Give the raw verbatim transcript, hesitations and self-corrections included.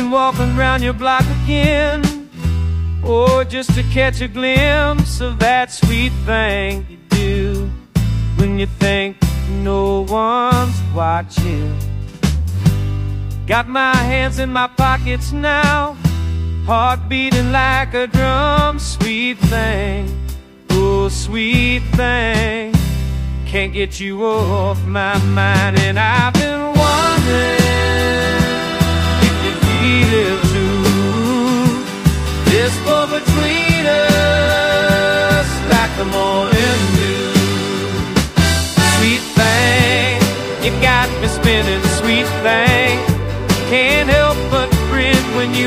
been walking around your block again, or just to catch a glimpse of that sweet thing you do when you think no one's watching. Got my hands in my pockets now, heart beating like a drum. Sweet thing, oh sweet thing, can't get you off my mind. And I've been wondering